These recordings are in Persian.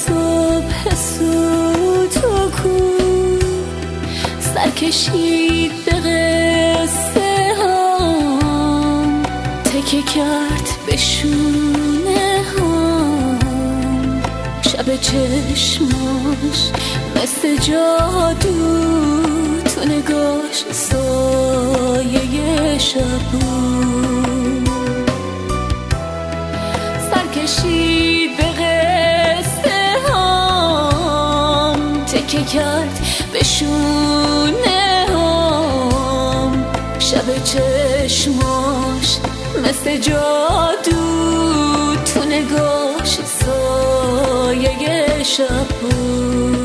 صبح سو تو کو سر کشید به قصه هم تکه کرد به شونه هم شب چشماش مثل جادو تو نگاش سایه شب بود سر کشید به قصه هم تکه کرد به شونه هم شب چشماش مثل جادو تو نگاش سایه شب بود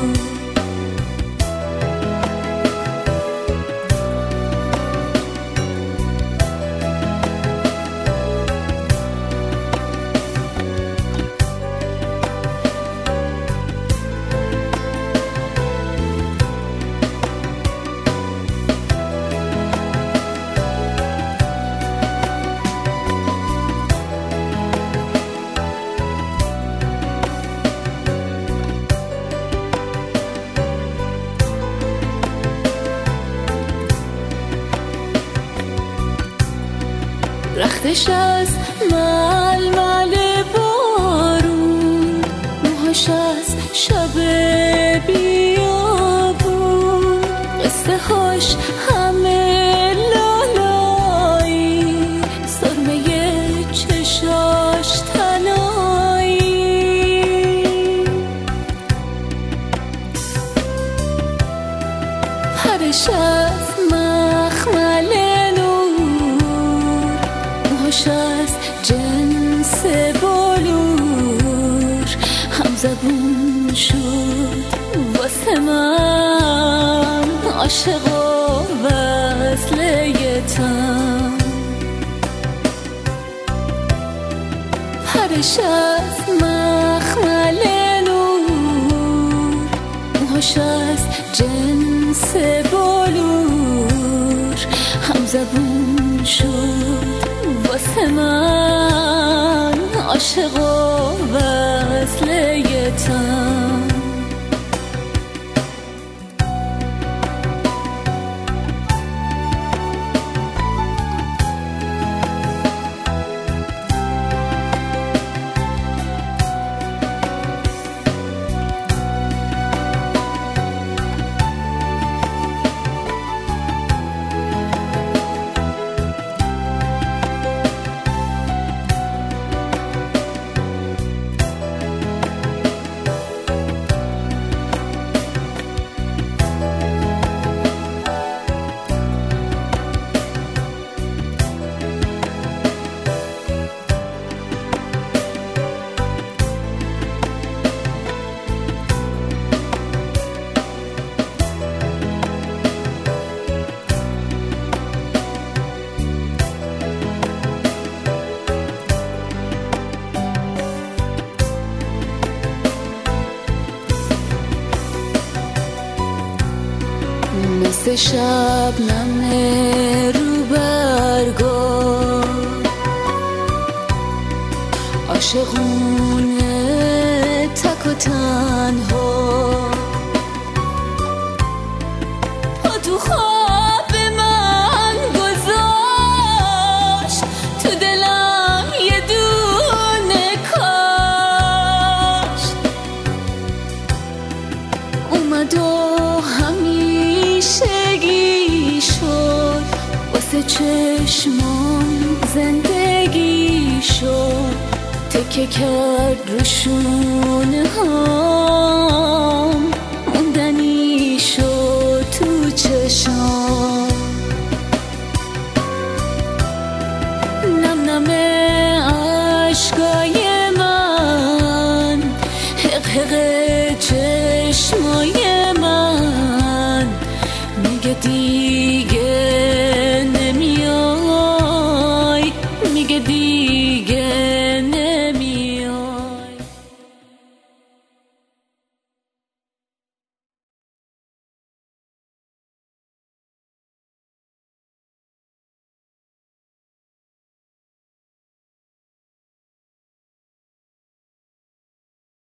رختش از ململ بارون موهاش از شب بیابون قصه هاش همه لالایی سرمه چشاش طلایی پرش از مخمل از جنس بلور هم زبون شد واسه من عاشق و وصل یتم پرش از مخمل نور موهاش از جنس بلور هم زبون شد واسه من عاشق و وصل یتم مثل شبنم رو برگا عاشقونه تک و تنها پا تو خواب من گذاشت تو دلم یه دونه کاشت اومد و همیشگی شد واسه چشمان زندگی شد تکه کرد رو شونه هم موندنی شد تو چشام نم نم عشقای من حق حق چشمای